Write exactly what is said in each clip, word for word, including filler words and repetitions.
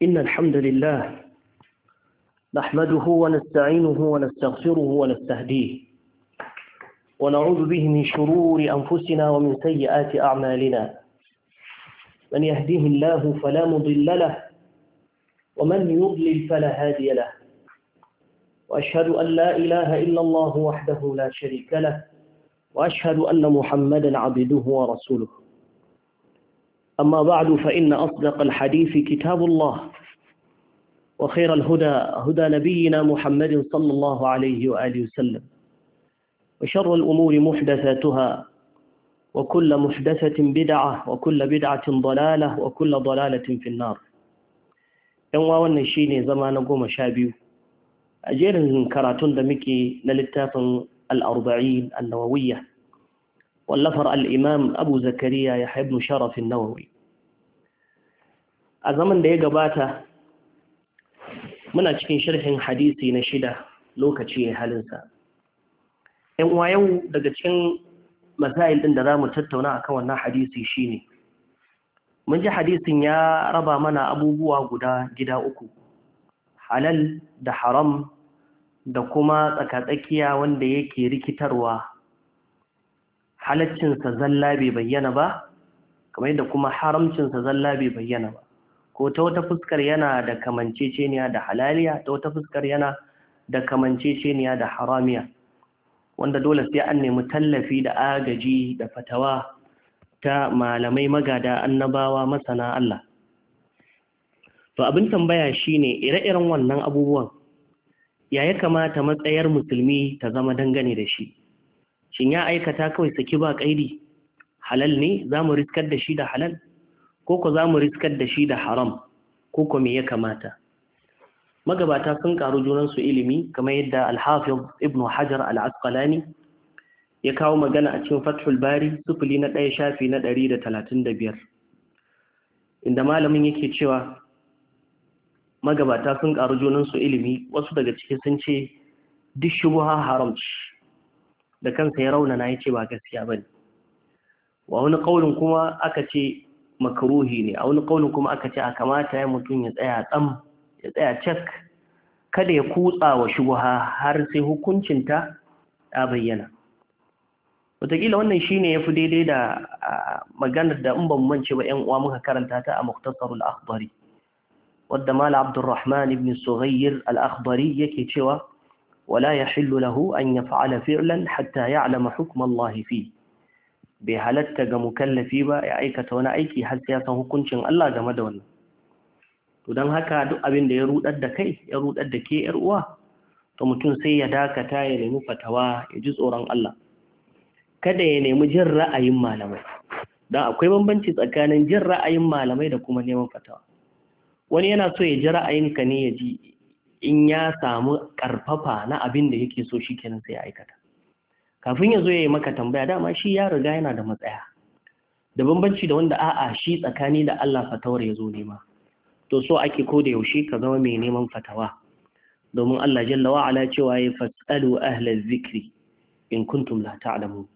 إن الحمد لله نحمده ونستعينه ونستغفره ونستهديه ونعوذ به من شرور أنفسنا ومن سيئات أعمالنا من يهديه الله فلا مضل له ومن يضلل فلا هادي له وأشهد أن لا إله إلا الله وحده لا شريك له وأشهد أن محمدا عبده ورسوله أما بعد فإن أصدق الحديث كتاب الله وخير الهدى هدى نبينا محمد صلى الله عليه وآله وسلم وشر الأمور محدثاتها وكل محدثة بدعة وكل بدعة ضلالة وكل ضلالة في النار يوم wannan shine zama na goma sha biyu a jerin karatun da muke na littafin al-arba'in an-nawawiyya wallafar al-imam Abu Zakariya Yahya ibn Sharaf an-Nawawi a zaman da ya gabata muna cikin sharhin hadisi na shida lokaci ya halinsa ‘yan uwa yau daga cikin masail ɗin da za mu tattauna akan wannan hadisi shine mun ji hadisin ya raba mana abubuwa guda gida uku halal da haram da kuma tsakatsakiya wanda yake rikitarwa halaccinsa zalla bai bayyana ba kamar yadda kuma haramcinsa zalla bai bayyana ba ko ta wata fuskar yana da kamanceceniya da halaliya ta wata fuskar yana da kamanceceniya da haramiya wanda dole sai an nemi tallafi da agaji da fatawa ta malamai magada annabawa masana Allah to abin tambaya shine ire-iren wannan abubuwan ya ya kamata matsayar musulmi ta zama dangane da shi shin ya aikata kawai saki ba kaidi halal ne zamu riskar da shi da halal ko ko zamu riskar da shi da haram ko ko me ya kamata magabata sun karu junan su ilimi kamar yadda al-Hafiz Ibn Hajar al-Asqalani ya kawo magana a cikin Fathul Bari sufuli na ɗaya shafi na ɗari da talatin da biyar inda malamin yake cewa magabata sun karu junan su ilimi wasu daga ciki sun ce duk shubha haram da kansa ya raunana yace ba gaskiya bane wa wani kaulin kuma aka ce makruhi ne a wani kaulin kuma aka ce a kamata ya mutum ya tsaya tsam ya tsaya cak kada ya kutsa wa shubha har sai hukuncinta ya bayyana wataƙila wannan shine yafi daidai da maganar da in ban mance ba ƴan uwa muka karanta ta a Mukhtasarul Akhdari wadda Malam Abdurrahman ibn Sughayr al-Akhdari yake cewa wala yahillu lahu an yaf'ala fi'lan hatta ya'lama hukm Allah fi bai halatta ga mukallafi ba ya aikata wani aiki har sai ya san hukuncin Allah game da wannan to don haka duk abin da ya rudar da kai ya rudar da ke yar uwa to mutum sai ya dakata ya nemi fatawa ya ji tsoron Allah kada ya nemi jin ra'ayin malamai dan akwai bambanci tsakanin jin ra'ayin malamai da kuma neman fatawa wani yana so ya ji ra'ayinka ne ya ji in ya samu karfafa na abin da yake so shikenan sai ya aikata kafin ya zo ya yi maka tambaya dama shi ya riga yana da matsaya da bambanci da wanda a'a shi tsakani da Allah fatawar ya zo nema to so ake ko da yaushe ka zama mai neman fatawa domin Allah jalla wa ala cewa ya fasalu ahla zikri in kuntum la ta'lamun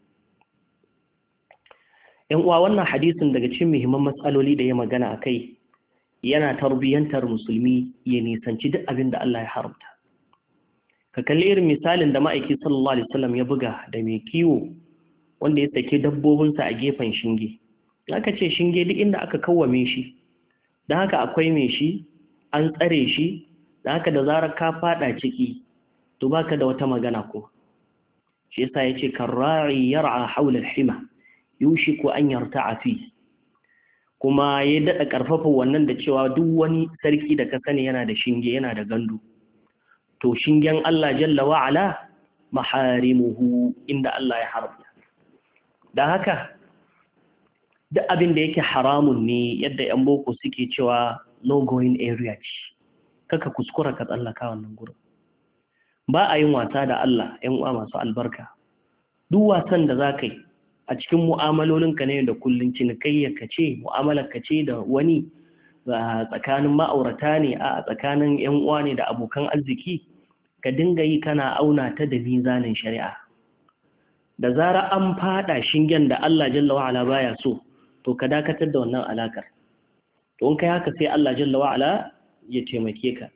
yan uwa wannan hadisin daga cikin muhimman matsaloli da ya magana akai yana tarbiyantar musulmi ya nisanci duk abin da Allah ya haramta ka kalli irin misalin da ma'aiki sallallahu alaihi wasallam ya buga da mai kiwo wanda ya sake dabbobinsa a gefen shinge aka ce shinge duk inda aka kawwame shi da haka akwai mai shi an tsare shi da haka da zarar ka fada ciki to baka da wata magana ko shi yasa yace karra'i yar'a hawla al-hima yushiku an yarta'a fi kuma ya dada karfafa wannan da cewa duk wani sarki da ka sani yana da shinge yana da gandu to shingen Allah jalla wa ala maharimuhu inda Allah ya haramta dan haka duk abin da yake haramun ne yadda yan boko suke cewa no going area ce kaka kuskura ka tsallaka wannan gurin ba a yin wasa da Allah yan uwa masu albarka duk wasan da zaka yi a cikin mu'amalolinka ne da kullun cinikayya ka ce mu'amalar ka ce da wani tsakanin ma'aurata ne a tsakanin yan uwa ne da abokan arziki ka dinga yi kana auna ta da mizanin shari'a da zara an fada shingen da Allah jalla wa ala baya so to ka dakatar da wannan alakar to in kai haka sai Allah jalla wa ala ya taimake ka.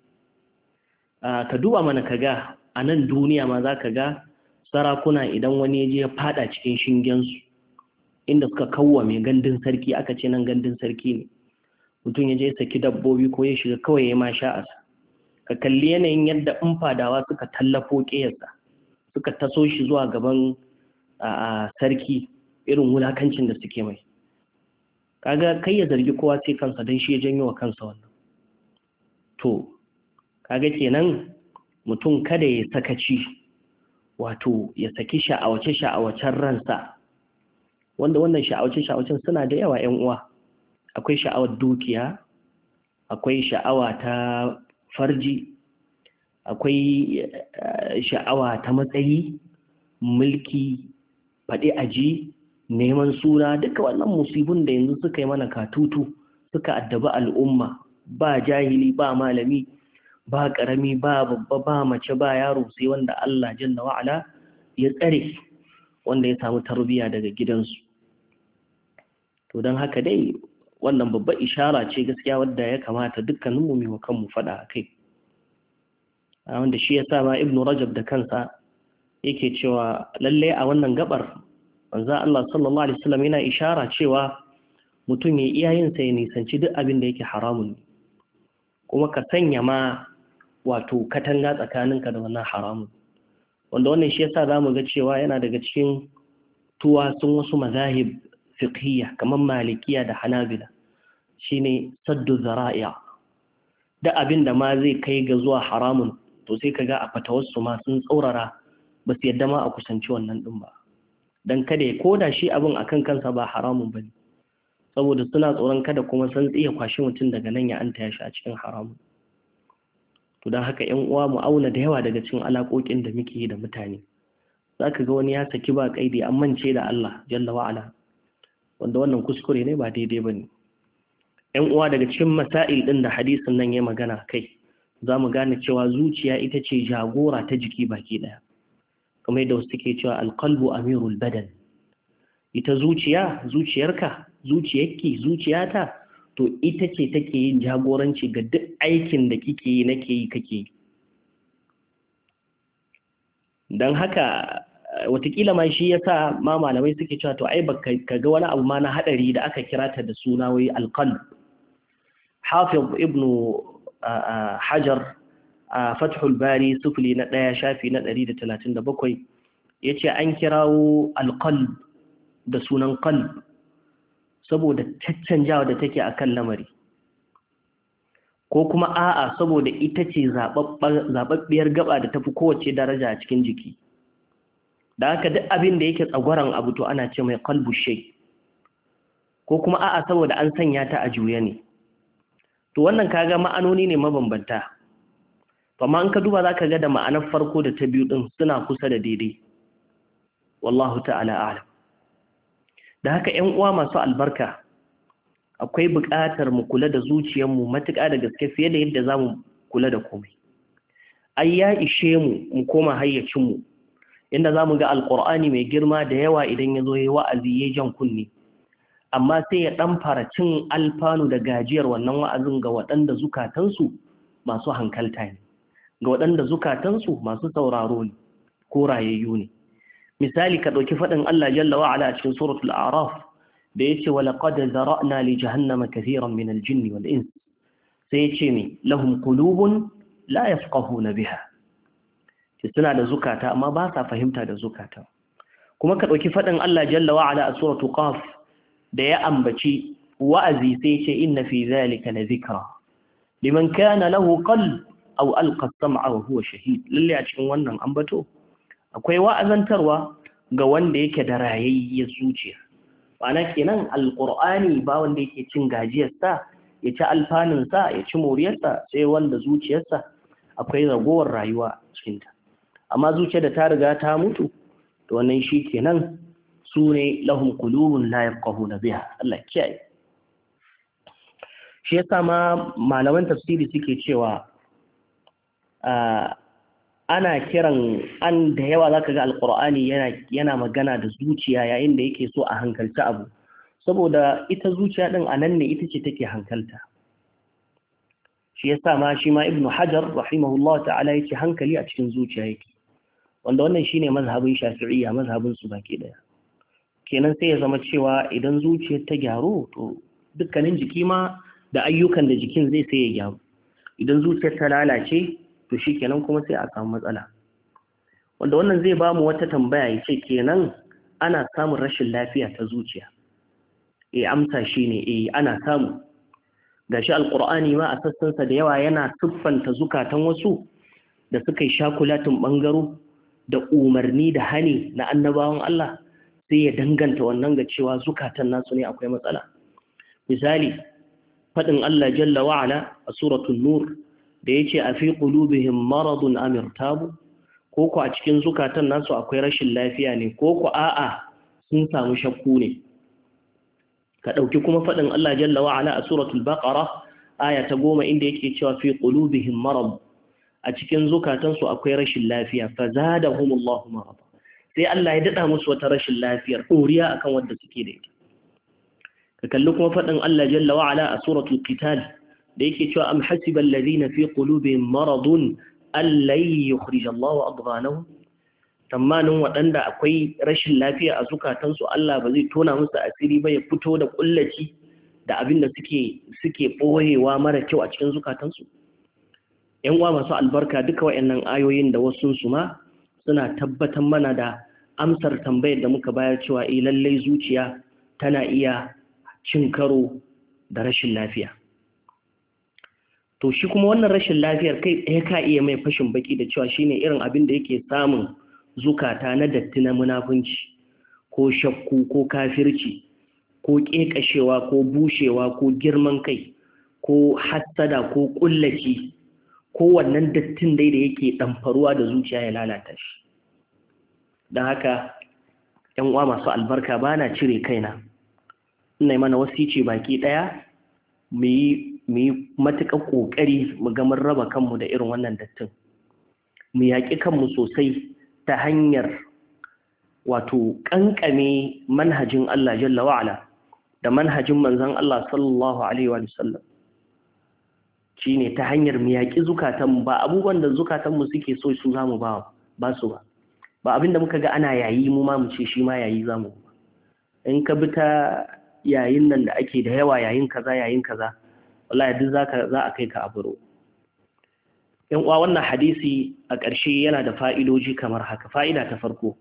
Ka duba mana ka ga a nan duniya ma za ka ga sarakuna idan wani ya je ya fada cikin shingensu inda suka kawwame gandun sarki, aka ce nan gandun sarki ne, mutum ya je ya saki dabbobi ko ya shiga kawai ya ma sha'asa, ka kalli yanayin yadda in fadawa suka tallafo ƙeyarsa suka taso shi zuwa gaban sarki, irin wulakancin da suke mai. Kaga kai ya zargi kowa sai kansa don shi ya janyo wa kansa wannan. To kaga kenan mutum kada ya sakaci, wato ya saki sha'awace sha'awacen ransa, wanda wannan sha'awace sha'awacen suna da yawa ƴan uwa. Akwai sha'awar dukiya, akwai sha'awa ta farji, akwai sha'awa ta matsayi, mulki, faɗi aji, neman suna, duka wannan musibin da yanzu suka yi mana katutu suka addabi al'umma, ba jahili ba malami ba ƙarami ba babba ba mace ba yaro, sai wanda Allah jalla wa'ala ya tsare, wanda ya samu tarbiyya daga gidansu. To don haka dai wannan babbar ishara ce gaskiya wadda ya kamata dukkaninmu mu wa kanmu faɗa a kai, wanda shi ya sa ma Ibn Rajab da kansa yake cewa lalle a wannan gabar manzo Allah sallallahu alaihi wasallam yana ishara cewa mutum ya iya yin sa ya nisanci duk abin da yake haramun, kuma ka sanya ma wato katanga tsakaninka da wannan haramun, wanda wannan shi yasa zamu ga cewa yana daga cikin tuwa sun wasu mazahib fiqhiyya kamar malikiya da hanabila, shine saddu zara'i'a, da abin da ma zai kai ga zuwa haramun to sai kaga a fatawarsu ma sun tsaurara, ba su yadda ma a kusanci wannan din ba, dan kada ya koda shi abin akan kansa ba haramun bane, saboda suna tsoron kada kuma san tsiya kwashi mutum daga nan ya anta ya shi a cikin haramun. To don haka ƴan uwa mu auna da yawa daga cikin alaƙoƙin da muke yi da mutane, zaka ga wani ya saki ba kaidi an mance da Allah jalla wa'ala, wanda wannan kuskure ne ba daidai bane. ƴan uwa daga cikin masail din da hadisin nan ya magana kai, za mu gane cewa zuciya ita ce jagora ta jiki baki daya, kamar yadda wasu suke cewa alqalbu amirul badan. Ita zuciya, zuciyarka, zuciyarki, zuciyata, to ita ce take yin jagoranci ga duk aikin da kike yi, nake yi, kake yi. Don haka watakila ma shi yasa ma malamai suke cewa to ai baka ga wani abu ma na hadari da aka kira ta da suna wai alqalb. Hafiz ibnu Hajar a Fathul Bari sufli na ɗaya shafi na ɗari da talatin da bakwai ya ce an kirawo alqalb da sunan qalb saboda caccanjawa da take akan lamari, ko kuma a'a saboda ita ce zababbiyar gaba da tafi kowace daraja a cikin jiki, da haka duk abin da yake tsagwaron abu to ana ce mai qalbu shay, ko kuma a'a saboda an sanya ta a juya ne. To wannan kaga ma'anoni ne mabambanta, amma an ka duba zaka ga da ma'anar farko da ta biyu din suna kusa da daidai, wallahu ta'ala a'lam. Da haka ƴan uwa masu albarka, akwai buƙatar mu kula da zuciyarmu matuƙa da gaske fiye da yadda zamu kula da komai. Ai ya ishe mu mu koma hayyacinmu, inda zamu ga alqur'ani mai girma da yawa idan ya zo yayi wa'azi yayi jan kunne, amma sai ya ɗan fara cin alfanu da gajiyar wannan wa'azin ga waɗanda zukatansu masu hankalta ne, ga waɗanda zukatansu masu sauraro ne ko rayayyu ne. Misali ka ɗauki faɗin Allah jalla wa'ala a cikin suratul A'raf da yace wa laqad zara'na li jahannama kathiran min al-jinni wal ins, sai yace me lahum qulubun la yafqahuna biha, suna da zukata amma ba sa fahimta da zukata. Kuma ka ɗauki faɗin Allah jalla wa'ala a suratul Qaf da ya ambaci wa'azi sai yace inna fi dhalika la dhikra liman kana lahu qalb aw alqa as-sam'a wa huwa shahid. Lalle a cikin wannan ambato akwai wa'azantarwa ga wanda yake da rayayyar zuciya. Ma'ana kenan alqur'ani ba wanda yake cin gajiyarsa ya ci alfanunsa ya ci moriyarsa sai wanda zuciyarsa akwai ragowar rayuwa cikin ta. Amma zuciya da ta riga ta mutu to wannan shi kenan su ne lahum qulubun la yafqahuna biha. Allah kiyaye. Shi yasa ma malaman tafsiri suke cewa ana kiran an da yawa zaka ga alqur'ani yana yana magana da zuciya yayin da yake so a hankalta abu, saboda ita zuciya din anan ne ita ce take hankalta. shi yasa ma shi ma ibnu hajar rahimahullah ta'ala yace hankali a cikin zuciya yake, wanda wannan shine mazhabin shafi'iyya, mazhabin su baki daya. Kenan sai ya zama cewa idan zuciyar ta gyaru to dukkanin jiki ma da ayyukan da jikin zai sai ya gyaru. Idan zuciyar ta lalace to shikenan kuma sai a samu matsala. Wanda wannan zai ba mu wata tambaya, yace kenan ana samun rashin lafiya ta zuciya? Eh, amsa shine eh ana samu. Gashi alqur'ani ma a sassansa da yawa yana siffanta zukatan wasu da suka yi shakulatin bangaro da umarni da hani na annabawan Allah, sai ya danganta wannan ga cewa zukatan nasu ne akwai matsala. Misali fadin Allah jalla wa ala a suratul nur da yace a fi qulubihim maradun am irtabu, ko ko a cikin zukatan nasu akwai rashin lafiya ne, ko ko a'a sun samu shakku ne. Ka ɗauki kuma faɗin Allah jalla wa'ala a suratul baqara aya ta goma inda yake cewa fi qulubihim marad, a cikin zukatansu akwai rashin lafiya fa zadahumullahu marad, sai Allah ya dada musu wata rashin lafiyar ɗoriya akan wanda suke da ita. Ka kalli kuma faɗin Allah jalla wa'ala a suratul qital da yake cewa am hasibal ladina fi qulubihim maradun allan yukhrijallahu adghanahum, tsammanin waɗanda akwai rashin lafiya a zukatansu Allah ba zai tona musu asiri ba ya fito da kullaci da abin da suke suke ɓoyewa mara kyau a cikin zukatansu. ‘Yan uwa masu albarka, duka waɗannan ayoyin da wasu su ma suna tabbatar mana da amsar tambayar da muka bayar cewa eh lallai zuciya tana iya cin karo da rashin lafiya. To shi kuma wannan rashin lafiyar kai ɗaya ka iya mai fashin baki da cewa shine irin abin da yake samun zukata na datti na munafunci ko shakku ko kafirci ko ƙeƙashewa ko bushewa ko girman kai ko hassada ko ƙullaci, ko wannan dattin dai da yake ɗamfaruwa da zuciya ya lalata shi. Don haka ‘yan uwa masu albarka, ba na cire kaina, ina mana wasici baki ɗaya mu yi matuƙar ƙoƙari mu ga mun raba kanmu da irin wannan dattin, mu yaƙi kanmu sosai ta hanyar wato ƙanƙame manhajin Allah jalla wa'ala da manhajin manzon Allah sallallahu alaihi wa sallam, shine ta hanyar mu yaƙi zukatanmu, ba abubuwan da zukatanmu suke so su zamu ba ba su ba ba abinda muka ga ana yayi mu ma mu ce shi ma yayi zamu. In ka bi ta yayin nan da ake da yawa, yayin kaza yayin kaza, wallahi duk zaka za a kai ka aburo. ‘Yan uwa, wannan hadisi a ƙarshe yana da fa'idoji kamar haka. Fa'ida ta farko,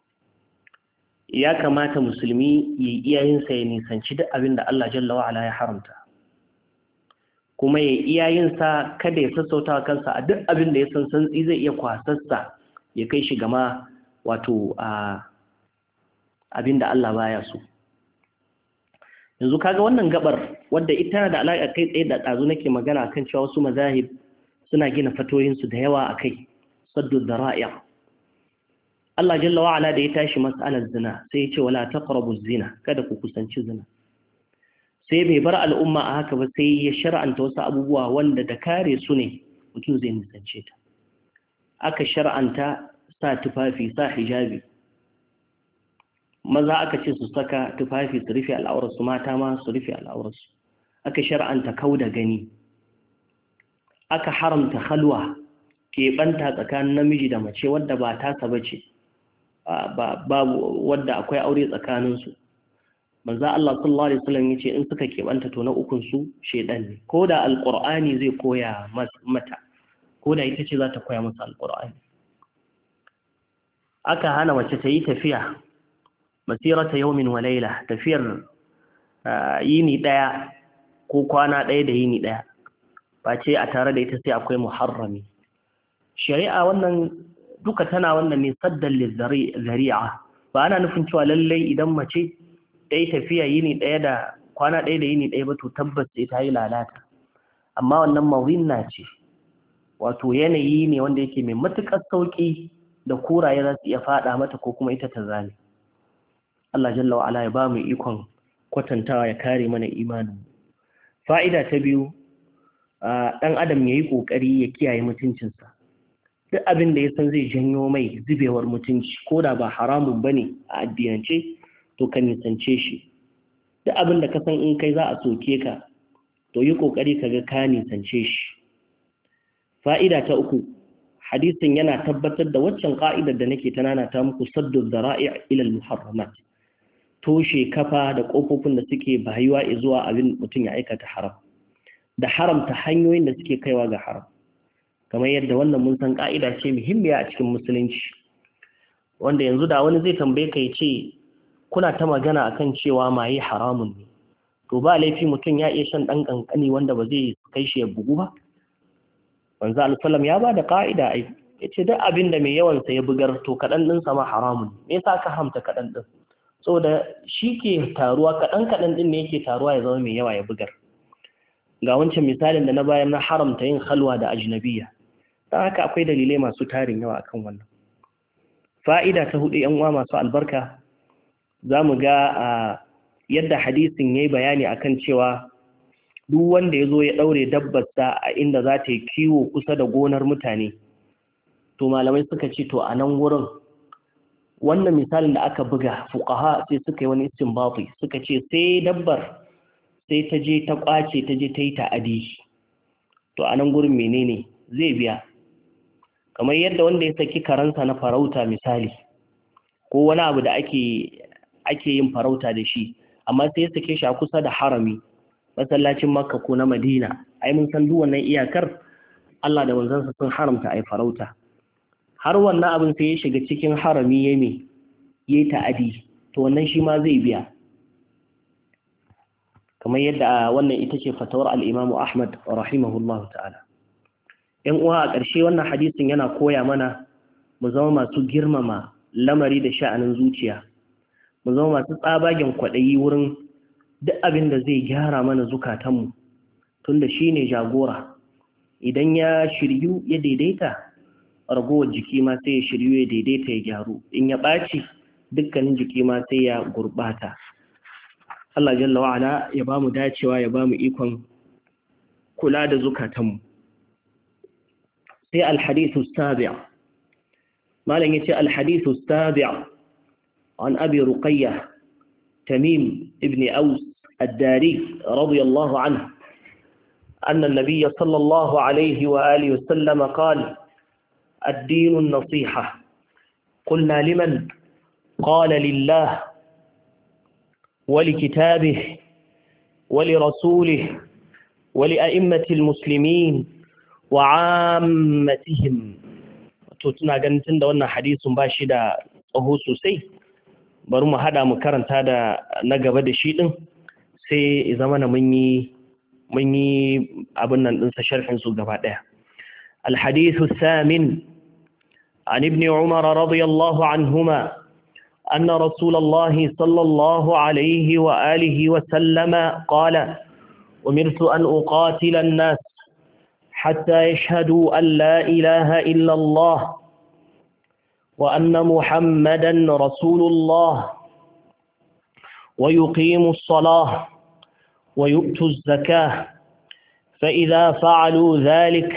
ya kamata musulmi ya yi iyayensa ya nisanci duk abin da Allah jalla wa'ala ya haramta, kuma ya yi iyayensa kada ya sassauta kansa a duk abin da ya san santsi zai iya kwasassa ya kai shi gama wato a abin da Allah baya so. Yanzu kaga wannan gabar wadda ita da alaƙa kai tsaye da ɗazu nake magana kan cewa wasu mazahib suna gina fatoyinsu da yawa a kai, saddu dhara'i'. Allah jalla wa'ala da ya tashi mas'alar zina sai ya ce wala taqrabu zina, kada ku kusanci zina. Sai bai bar al'umma a haka ba, sai ya shar'anta wasu abubuwa wanda da kare su ne mutum zai nisance ta. Aka shar'anta sa tufafi, sa hijabi. Maza aka ce su saka tufafi su rufe al'aurarsu, mata ma su rufe al'aurarsu. Aka shar'anta kauda gani. Aka haramta halwa, keɓanta tsakanin namiji da mace wadda ba tasa ba ce, babu wadda akwai aure tsakaninsu. Manzo Allah sallallahu alaihi wasallam yace in suka keɓanta to na ukun su shedan ne, ko da alqur'ani zai koya mata, ko da ita ce za ta koya masa alqur'ani. Aka hana mace ta yi tafiya masirata yawmin wa layla, tafiyar yini daya ko kwana daya da yini daya, ba ce a tare da ita sai akwai muharrami. Shari'a wannan duka tana wannan ne saddan lizari'a, ba ana nufin cewa lallai idan mace ta yi tafiya yini ɗaya da kwana ɗaya da yini ɗaya ba to tabbas sai ta yi lalata, amma wannan mawinna ce, wato yanayi ne wanda yake mai matuƙar sauƙi da kuraye za su iya faɗa mata ko kuma ita ta zane. Allah jalla wa ala ya ba mu ikon kwatantawa, ya kare mana imanin. Fa'ida ta biyu, ɗan adam ya yi ƙoƙari ya kiyaye mutuncinsa. Duk abin da ya san zai janyo mai zubewar mutunci, ko da ba haramun ba ne a addinance, to ka nisance shi. Duk abin da ka san in kai za a soke ka, to yi ƙoƙari ka ga ka nisance shi. fa'ida ta uku hadisin yana tabbatar da waccan ka'idar da nake tanana ta muku saddu dhara'i' ila al-muharramat toshe kafa da kofofin da suke bayuwa zuwa abin mutum ya aikata haram da haramta hanyoyin da suke kaiwa ga haram kamar yadda wannan mun san ka'ida ce muhimmiya a cikin musulunci wanda yanzu da wani zai tambaye ka yace kuna ta magana akan cewa maye haramun ne to ba laifi mutum ya iya shan dan kankani wanda ba zai kai shi ya bugu ba manzo al-sallam ya bada ka'ida ai yace duk abin da mai yawan sa ya bugar to kadan din sa ma haramun me yasa ka hamta kadan din saboda shi ke taruwa kadan kadan din ne yake taruwa ya zama mai yawa ya bugar ga wancan misalin da na bayar na haramta yin halwa da ajnabiya dan haka akwai dalilai masu tarin yawa akan wannan fa'ida ta hudu yan uwa masu albarka zamu ga yadda hadisin yayi bayani akan cewa duk wanda yazo ya daure dabbarsa a inda za ta yi kiwo kusa da gonar mutane to malamai suka ce to a nan wurin wannan misalin da aka buga fuqaha sai suka yi wani istinbati suka ce sai dabbar sai ta je ta kwace ta je ta yi ta'adi to a nan gurin menene zai biya kamar yadda wanda ya saki karansa na farauta misali ko wani abu da ake ake yin farauta da shi amma sai ya sake shi a kusa da harami masallacin makka ko na madina ai mun san duk wannan iyakar Allah da manzansa sun haramta ai farauta har wannan abin sai ya shiga cikin harami yayi me yayi ta'adi to wannan shi ma zai biya kamar yadda wannan ita ce fatawar al-Imam Ahmad rahimahullahu ta'ala yan uwa a ƙarshe wannan hadisin yana koya mana mu zama masu girmama lamari da sha'anin zuciya mu zama masu tsabagen kwaɗayi wurin duk abin da zai gyara mana zukatanmu tunda shi ne jagora idan ya shiryu ya daidaita ragowar jiki ma sai ya shiryu ya daidaita ya gyaru in ya ɓaci dukkanin jiki ma sai ya gurɓata Allah jalla wa'ala ya ba mu dacewa ya ba mu ikon kula da zukatanmu sai alhadithu sabi' malam yace alhadithu sabi' an abi ruqayyah tamim ibn aus الداري رضي الله عنه أن النبي صلى الله عليه وآله وسلم قال الدين النصيحة قلنا لمن قال لله ولكتابه ولرسوله ولأئمة المسلمين وعامتهم تتنا جنتن da wannan hadisin ba shi da tsaho sosai bari mu hada mu karanta da na gaba da shi din sai zama na mun yi mun yi abin nan din sa sharhin su gaba daya الحديث الثامن عن ابن عمر رضي الله عنهما أن رسول الله صلى الله عليه وآله وسلم قال أمرت أن أقاتل الناس حتى يشهدوا أن لا إله إلا الله وأن محمدا رسول الله ويقيموا الصلاة ويؤتوا الزكاة فإذا فعلوا ذلك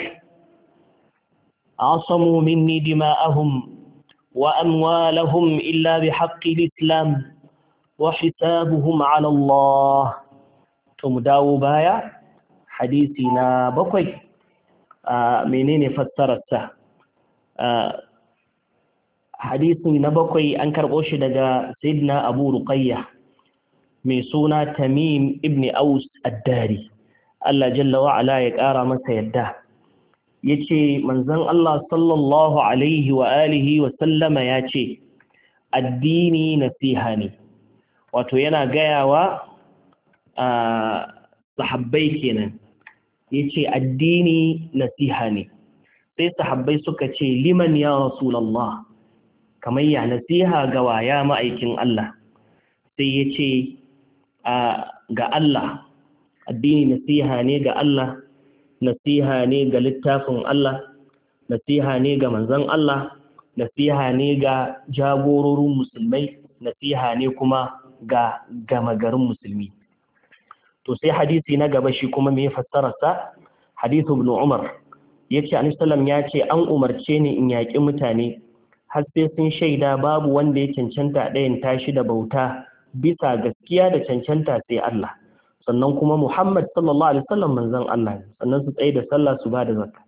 عصموا مني دماءهم وأموالهم إلا بحق الإسلام وحسابهم على الله تمداو بايا حديثنا بقي آه منين فسرته آه حديثنا بقي أنكر قوش دقا سيدنا أبو رقية من سنة تميم ابن أوس الداري الله جل وعلا يكارى من سيده yace manzon Allah sallallahu alaihi wa alihi wa sallama yace addini nasiha ne wato yana gayawa a sahabbai kenan yace addini nasiha ne sai sahabbai suka ce liman ya rasulullah kamar ya nasiha ga waya ma'aikin Allah sai yace ga Allah addini nasiha ne ga Allah nasiha ne ga littafin Allah, nasiha ne ga manzon Allah, nasiha ne ga jagororin musulmai, nasiha ne kuma ga gama garin musulmi. To sai hadisi na gaba shi kuma mai fassararsa, hadithu ibn Umar, yace Annabi sallam ya ce an umarce ni in yaƙi mutane har sai sun shaida babu wanda ya cancanta ɗayan tashi da bauta bisa gaskiya da cancanta sai Allah. Sannan kuma Muhammad sallallahu alaihi wasallam manzon Allah sannan su tsaye da sallah su ba da zakka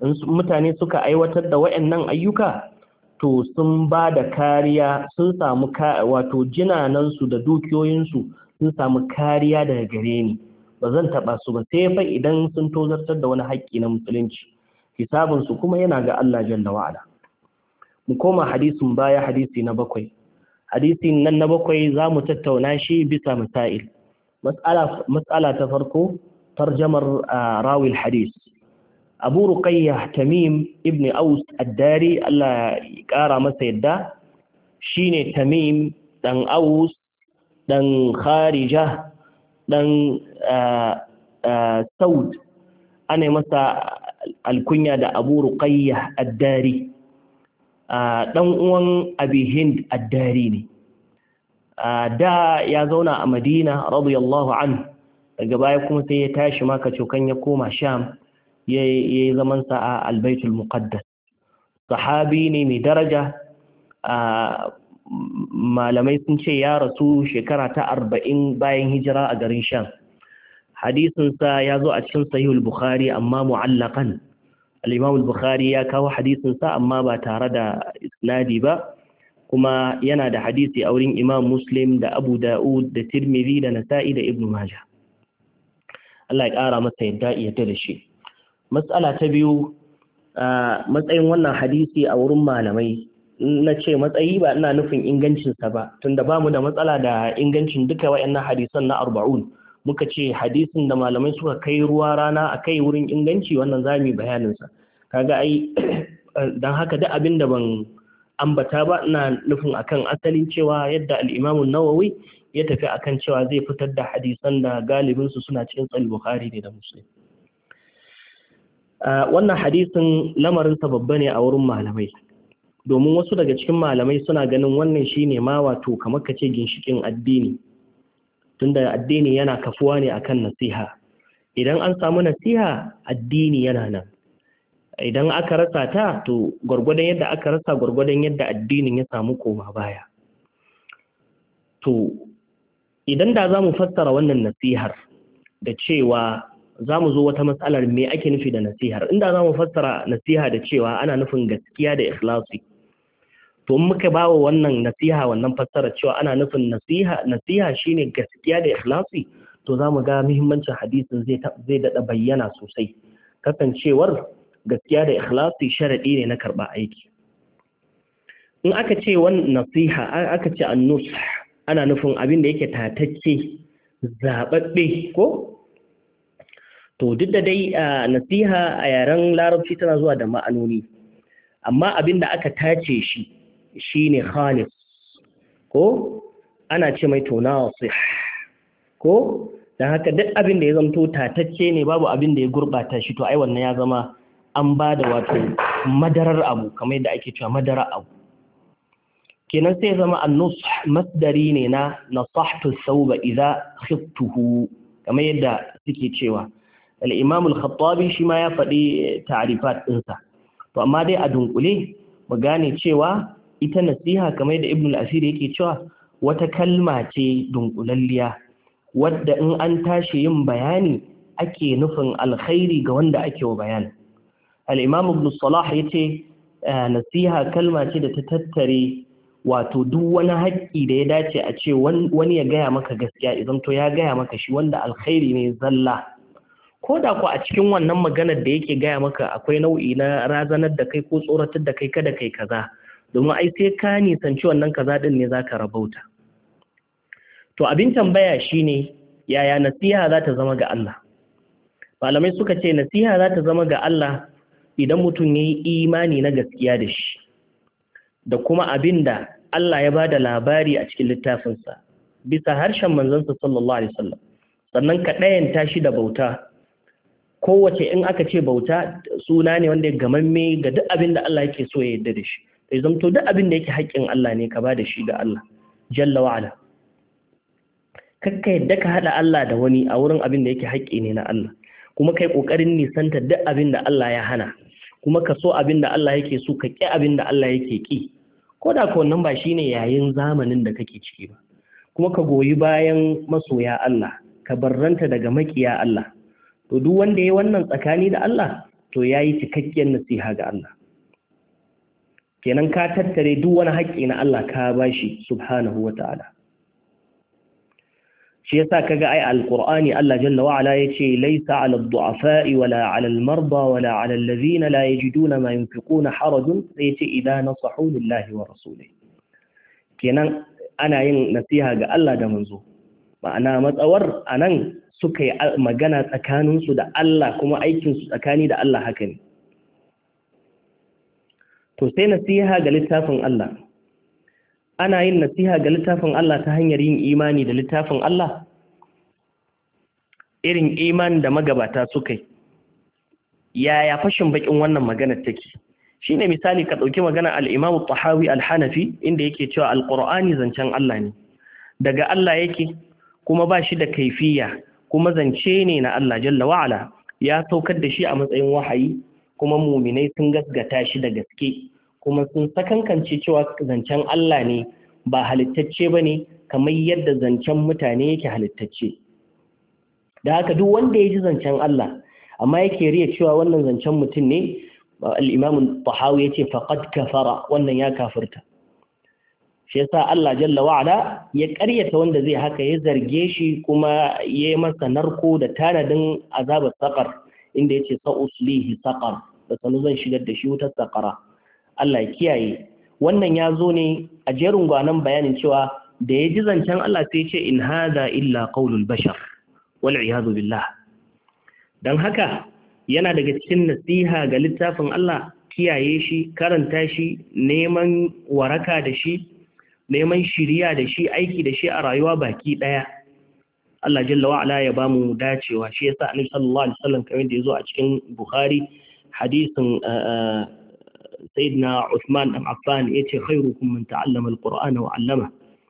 in mutane suka aiwatar da waɗannan ayyuka to sun ba da kariya, sun samu wato jinanansu da dukiyoyinsu sun samu kariya daga gare ni, ba zan taɓa su ba sai fa idan sun tozartar da wani haƙƙi na musulunci, hisabinsu kuma yana ga Allah jalla wa'ala. Mu koma hadisin baya, hadisi na bakwai. Hadisin nan na bakwai za mu tattauna shi bisa masail. Mas'ala ta farko, tarjamar rawil hadis. Abu Ruqayyah Tamim ibn Aus ad-Dari, Allah ya ƙara masa yadda, shine Tamim dan Aus dan Kharija dan Saud, ana masa alkunya da Abu Ruqayyah ad-Dari, dan uwan Abi Hind ad-Dari ne. Da ya zauna a Madina radiyallahu anhu, daga baya kuma sai ya tashi Makka cokan ya koma Sham, ya yi zamansa a Al-Baitul Muqaddas. Sahabi ne mai daraja, malamai sun ce ya rasu shekara ta arba'in bayan hijira a garin Sham. Hadisinsa ya zo a cikin Sahihul Bukhari amma mu'allaqan. Al-Imam al-Bukhari ya kawo hadisinsa amma ba tare da isnadi ba, kuma yana da hadisi a wurin Imam Muslim da Abu Dawud da Tirmidhi da Nasa'i da Ibn Majah. Allah ya ƙara masa yadda yadda da shi. Mas'ala ta biyu, matsayin wannan hadisi a wurin malamai. Na ce matsayi ba ina nufin ingancinsa ba, tunda ba mu da matsala da ingancin duka wayannan hadisan na arba'un. Muka ce hadisin da malamai suka kai ruwa rana a kai wurin inganci, wannan za mu yi bayaninsa. Kaga ai, don haka duk abin da ban ambata ba ina nufin akan asalin cewa yadda al-Imam an-Nawawi ya tafi akan cewa zai fitar da hadisan da galibinsu suna cikin Sahih Bukhari ne da Muslim. Wannan hadisin lamarinsa babba ne a wurin malamai, domin wasu daga cikin malamai suna ganin wannan shine ma wato kamar kace ginshikin addini, tunda addini yana kafuwa ne akan nasiha. Idan an samu nasiha, addini yana nan. Idan aka rasa ta, to gwargwadon yadda aka rasa gwargwadon yadda addinin ya samu koma baya. To idan da za mu fassara wannan nasihar da cewa za mu zo wata matsalar me ake nufi da nasihar, inda za mu fassara nasiha da cewa ana nufin gaskiya da ikhlasi, to in muka bawa wannan nasiha wannan fassara cewa ana nufin nasiha nasiha shine gaskiya da ikhlasi, to za mu ga muhimmancin hadisin zai zai dada bayyana sosai, kasancewar gaskiya da ikhlasi sharadi ne na karba aiki. In aka ce wannan nasiha, aka ce an-nush, ana nufin abin da yake tatacce, zababbe ko. To duk da dai nasiha a yaren larabci tana zuwa da ma'anoni, amma abin da aka tace shi shine khalis, ko ana ce mai to nasih, ko dan haka duk abin da ya zamto tatacce ne, babu abin da ya gurbata shi, to ai wannan ya zama an ba da wato madarar abu, kamar yadda ake cewa madarar abu. Kenan sai zama an-nush masdari ne na nasahtu thawba idza khiftuhu, kamar yadda suke cewa. Al-Imam al-Khattabi shi ma ya faɗi ta'rifat ɗinsa. To amma dai a dunkule mu gane cewa ita nasiha, kamar da Ibn al-Asir yake cewa, wata kalma ce dunkulalliya wadda in an tashi yin bayani ake nufin alkhairi ga wanda ake wa bayani. Al-Imam Ibn Salah yace nasiha kalma ce da ta tattare wato duk wani haƙƙi da ya dace a ce wani ya gaya maka gaskiya, idan to ya gaya maka shi wanda alkhairi ne zalla. Ko da ku a cikin wannan maganar da yake gaya maka akwai nau'i na razanar da kai ko tsoratar da kai kada kai kaza, domin ai sai ka nisanci wannan kaza din ne zaka rabauta. To abin tambaya shine, yaya nasiha za ta zama ga Allah? Malamai suka ce nasiha za ta zama ga Allah idan mutum ya yi imani na gaskiya da shi, da kuma abin da Allah ya ba da labari a cikin littafinsa bisa harshen manzansa sallallahu alaihi wasallam, sannan ka ɗayanta shi da bauta. Kowace in aka ce bauta suna ne wanda ya gamamme ga duk abin da Allah yake so ya yarda da shi, sai zamto duk abin da yake haƙƙin Allah ne ka ba da shi ga Allah jalla wa'ala. Kakka yadda ka haɗa Allah da wani a wurin abin da yake haƙƙi ne na Allah, kuma kai ƙoƙarin nisanta duk abin da Allah ya hana, kuma ka so abin da Allah yake so, ka ƙi abin da Allah yake ƙi, ko da ko wannan ba shine yayin zamanin da kake ciki ba. Kuma ka goyi bayan masoya Allah, ka barranta daga makiya Allah. To duk wanda yayi wannan tsakani da Allah, to yayi cikakkiyar nasiha ga Allah. Kenan ka tattare duk wani haƙƙi na Allah ka bashi subhanahu wata'ala. shi yasa kaga ai alqur'ani Allah jalla wa ala yace laysa 'ala ad-du'afa'i wala 'ala al-marda wala 'ala alladhina la yajiduna ma yunfiquna harajun yace idza nasahu lillahi wa rasulihi. Kenan ana yin nasiha ga Allah da manzo, ma'ana matsawar anan suka yi magana tsakaninsu da Allah kuma aikinsu tsakani da Allah haka ne. To sai nasiha ga littafin Allah. Ana yin nasiha ga littafin Allah ta hanyar yin imani da littafin Allah, irin imani da magabata suka yi. Yaya fashin bakin wannan maganar take? Shi ne misali ka ɗauki magana al'imamu Tahawi al-Hanafi inda yake cewa Al-Qur'ani zancen Allah ne, daga Allah yake kuma ba shi da kaifiya, kuma zance ne na Allah jalla wa'ala, ya saukar da shi a matsayin wahayi, kuma muminai sun gasgata shi da gaske, kuma sun sakankance cewa zancen Allah ne ba halittacce ba ne kamar yadda zancen mutane yake halittacce. Da haka duk wanda ya ji zancen Allah amma yake riya cewa wannan zancen mutum ne, al'imamun Tahawi ya ce faƙad kafara, wannan ya kafirta. Shi yasa Allah jalla wa'ala ya ƙaryata wanda zai haka, ya zarge shi kuma ya yi masa narko da tanadin azabar saƙar, inda ya ce sa'uslihi saƙar, da sanu zan shigar da shi wutar saƙara. Allah ya kiyaye. Wannan ya zo ne a jerin gwanon bayanin cewa da ya ji zancen Allah sai ce in hada illa qaulul bashar wal iyadu billah. Dan haka yana daga cikin nasiha ga littafin Allah kiyaye shi, karanta shi, neman waraka da shi, neman shiriya da shi, aiki da shi a rayuwa baki daya. Allah jalla wa ala ya bamu dacewa. Shi yasa Annabi sallallahu alaihi wasallam kamar da yazo a cikin Bukhari hadisin Sayyidina Uthman ibn Affan yace khairukum man ta'allama al-Qur'ana wa 'allama.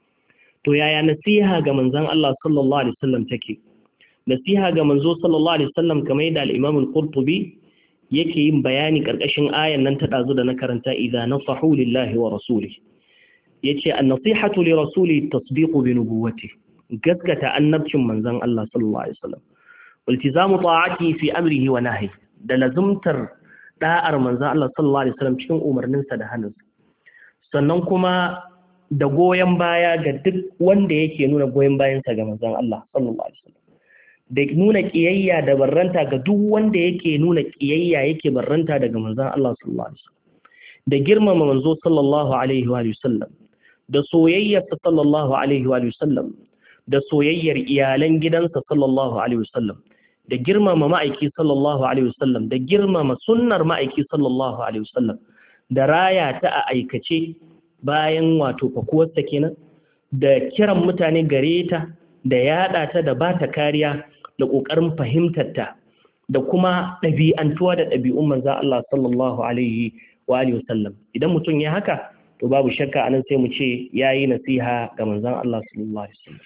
To yaya nasiha ga manzon Allah sallallahu alaihi wasallam take? Nasiha ga manzo sallallahu alaihi wasallam kamar yadda al-Imam al-Qurtubi yake yin bayani karkashin ayan nan ta dazu da na karanta idza nasahu lillahi wa rasulihi. Yace an-nasihatu li rasuli tasdiqu bi nubuwwatihi. Gaskata annabcin manzon Allah sallallahu alaihi wasallam. Iltizamu ta'ati fi amrihi wa nahyi. Da lazumtar da'ar manzon Allah sallallahu alaihi wasallam cikin umarninsa da hannunsa. Sannan kuma da goyen baya ga duk wanda yake nuna goyen bayansa ga manzon Allah sallallahu alaihi wasallam. Da nuna kiyayya da barranta ga duk wanda yake nuna kiyayya yake barranta daga manzon Allah sallallahu alaihi wasallam. Da girmama manzo sallallahu alaihi wa sallam. Da soyayyar sallallahu alaihi wa sallam. Da soyayyar iyalan gidansa sallallahu alaihi wa sallam. Da girmama ma'aiki sallallahu alaihi wa sallam. Da girmama sunnar ma'aiki sallallahu alaihi wa sallam. Da raya ta a aikace bayan wato fakuwarsa kenan. Da kiran mutane gare ta, da yada ta, da bata kariya, da ƙoƙarin fahimtarta, da kuma ɗabi'antuwa da ɗabi'un manzan Allah sallallahu alaihi wa alihi wasallam. Idan mutum ya haka, to babu shakka anan sai mu ce yayi nasiha ga manzan Allah sallallahu alaihi wasallam.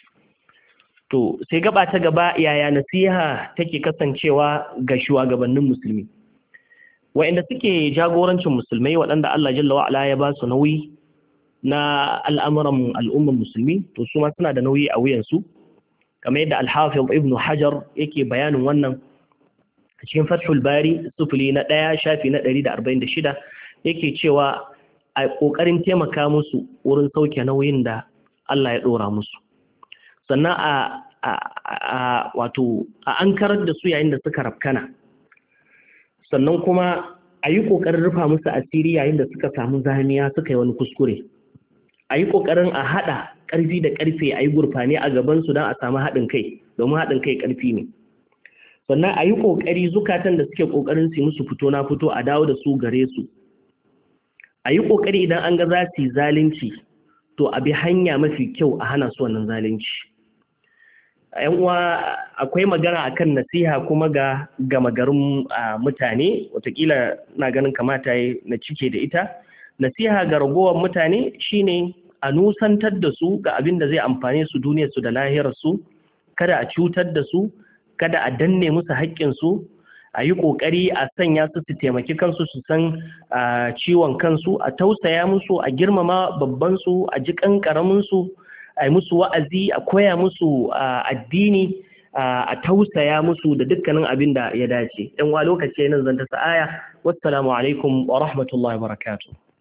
To sai gaba ta gaba, yaya nasiha take kasancewa ga shugabannin musulmi, waɗanda suke jagorancin musulmai, waɗanda Allah jalla wa ala ya ba su nauyi na al'amuran al'ummar musulmi, to su ma suna da nauyi a wuyansu. Kamar yadda Al-Hafiz Ibn Hajar yake bayanin wannan a cikin Fathul Bari sufuli na ɗaya shafi na ɗari da arba'in da shida, yake cewa a ƙoƙarin taimaka musu wurin sauke nauyin da Allah ya ɗora musu. Sannan a, a, a wato a ankarar da su yayin da suka rafkana. Sannan kuma a yi ƙoƙarin rufa musu asiri yayin da suka samu zamiya suka yi wani kuskure. A yi ƙoƙarin a haɗa ƙarfi da ƙarfe a yi gurfani a gabansu don a samu haɗin kai, domin haɗin kai ƙarfi ne. Sannan a yi ƙoƙari zukatan da suke ƙoƙarin su musu fito na fito a dawo da su gare su. A yi ƙoƙari idan an ga za su yi zalunci, to a bi hanya mafi kyau a hana su wannan zalunci. ‘Yan uwa, akwai magana akan nasiha kuma ga gama garin mutane, watakila na ganin kamata na cike da ita. Nasiha ga ragowar mutane shine a nusantar da su ga abin da zai amfane su duniyarsu da lahirarsu, kada a cutar da su, kada a danne musu haƙƙinsu, a yi ƙoƙari a sanya su su taimaki kansu su san ciwon kansu, a tausaya musu, a girmama babbansu, a ji ƙanƙaraminsu, a yi musu wa'azi, a koya musu addini, a tausaya musu da dukkanin abin da ya dace. Dan wa lokaci nan zan ta sa'aya. Wassalamu alaikum wa rahmatullahi wa barakatuh.